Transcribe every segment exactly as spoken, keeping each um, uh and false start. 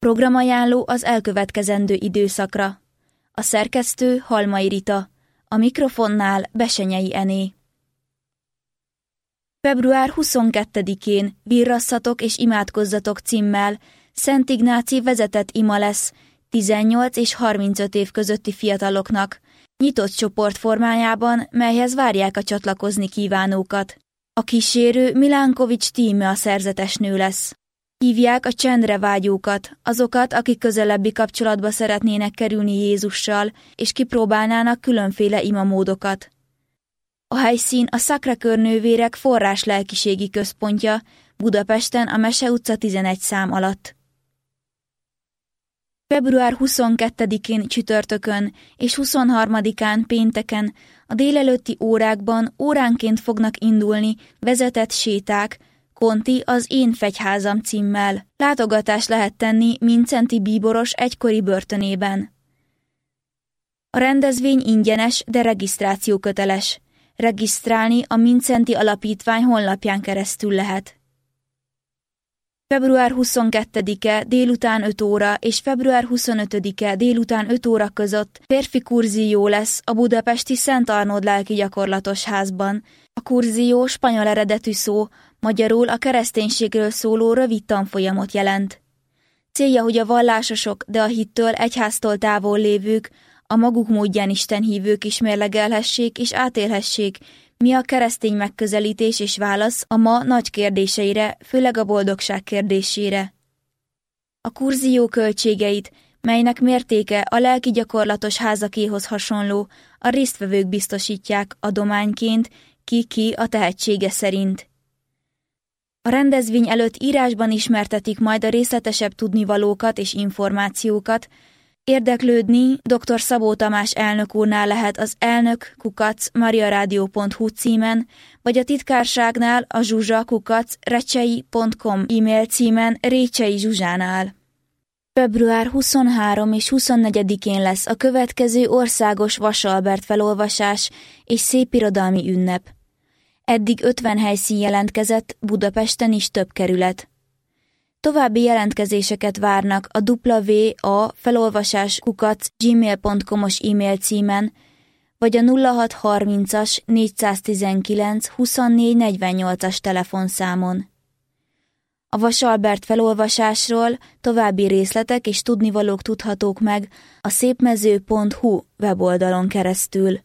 Programajánló az elkövetkezendő időszakra. A szerkesztő Halmai Rita, a mikrofonnál Besenyei Ené. február huszonkettedikén Virrasszatok és imádkozzatok címmel Szent Ignáci vezetett ima lesz tizennyolc és harmincöt év közötti fiataloknak, nyitott csoport formájában, melyhez várják a csatlakozni kívánókat. A kísérő Milánkovics Tíme a szerzetesnő lesz. Hívják a csendre vágyókat, azokat, akik közelebbi kapcsolatba szeretnének kerülni Jézussal, és kipróbálnának különféle imamódokat. A helyszín a Sacré-Cœur nővérek forrás lelkiségi központja, Budapesten a Mese utca tizenegy szám alatt. február huszonkettedikén csütörtökön és huszonharmadikán pénteken a délelőtti órákban óránként fognak indulni vezetett séták, Konti az Én fegyházam címmel. Látogatást lehet tenni Mincenti bíboros egykori börtönében. A rendezvény ingyenes, de regisztráció köteles. Regisztrálni a Mincenti Alapítvány honlapján keresztül lehet. február huszonkettedike délután öt óra és február huszonötödike délután öt óra között férfi kurzió lesz a budapesti Szent Arnold lelki gyakorlatos házban. A kurzió spanyol eredetű szó, magyarul a kereszténységről szóló rövid tanfolyamot jelent. Célja, hogy a vallásosok, de a hittől, egyháztól távol lévők, a maguk módján istenhívők is mérlegelhessék és átélhessék, mi a keresztény megközelítés és válasz a ma nagy kérdéseire, főleg a boldogság kérdésére. A kurzió költségeit, melynek mértéke a lelki gyakorlatos házakéhoz hasonló, a résztvevők biztosítják adományként, ki-ki a tehetsége szerint. A rendezvény előtt írásban ismertetik majd a részletesebb tudnivalókat és információkat. Érdeklődni dr. Szabó Tamás elnök úrnál lehet az elnök kukac mariaradio pont hu címen, vagy a titkárságnál a zsuzsa kukac recsei pont com e-mail címen Récsei Zsuzsánál. február huszonharmadikán és huszonnegyedikén lesz a következő országos Vasalbert felolvasás és szépirodalmi ünnep. Eddig ötven helyszín jelentkezett, Budapesten is több kerület. További jelentkezéseket várnak a dupla vé á felolvasás kukac gmail pont com-os e-mail címen, vagy a nulla hat harmincas négyszáztizenkilenc huszonnégy negyvennyolcas telefonszámon. A Vasalbert felolvasásról további részletek és tudnivalók tudhatók meg a szépmező pont hu weboldalon keresztül.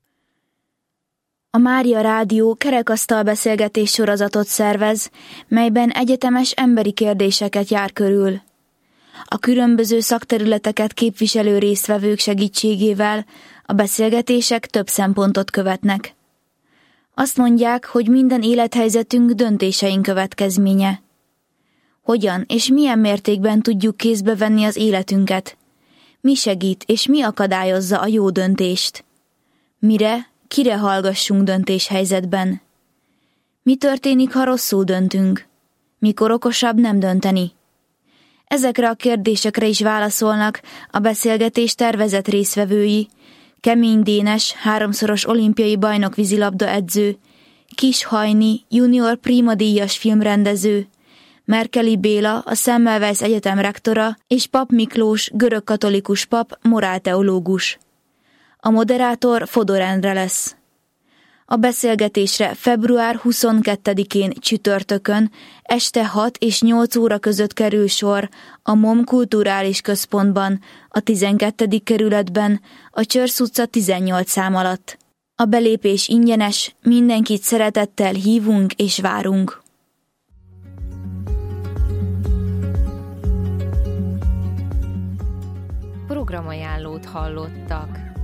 A Mária Rádió kerekasztal beszélgetés sorozatot szervez, melyben egyetemes emberi kérdéseket jár körül. A különböző szakterületeket képviselő résztvevők segítségével a beszélgetések több szempontot követnek. Azt mondják, hogy minden élethelyzetünk döntéseink következménye. Hogyan és milyen mértékben tudjuk kézbe venni az életünket? Mi segít és mi akadályozza a jó döntést? Mire, kire hallgassunk döntéshelyzetben? Mi történik, ha rosszul döntünk? Mikor okosabb nem dönteni? Ezekre a kérdésekre is válaszolnak a beszélgetés tervezett résztvevői: Kemény Dénes, háromszoros olimpiai bajnok vízilabda edző, Kis Hajni, junior Prima díjas filmrendező, Merkeli Béla, a Semmelweis Egyetem rektora, és Pap Miklós, görögkatolikus pap, morálteológus. A moderátor Fodor Endre lesz. A beszélgetésre február huszonkettedikén csütörtökön este hat és nyolc óra között kerül sor a MOM Kulturális Központban, a tizenkettedik kerületben, a Csörsz utca tizennyolc szám alatt. A belépés ingyenes, mindenkit szeretettel hívunk és várunk. Programajánlót hallottak.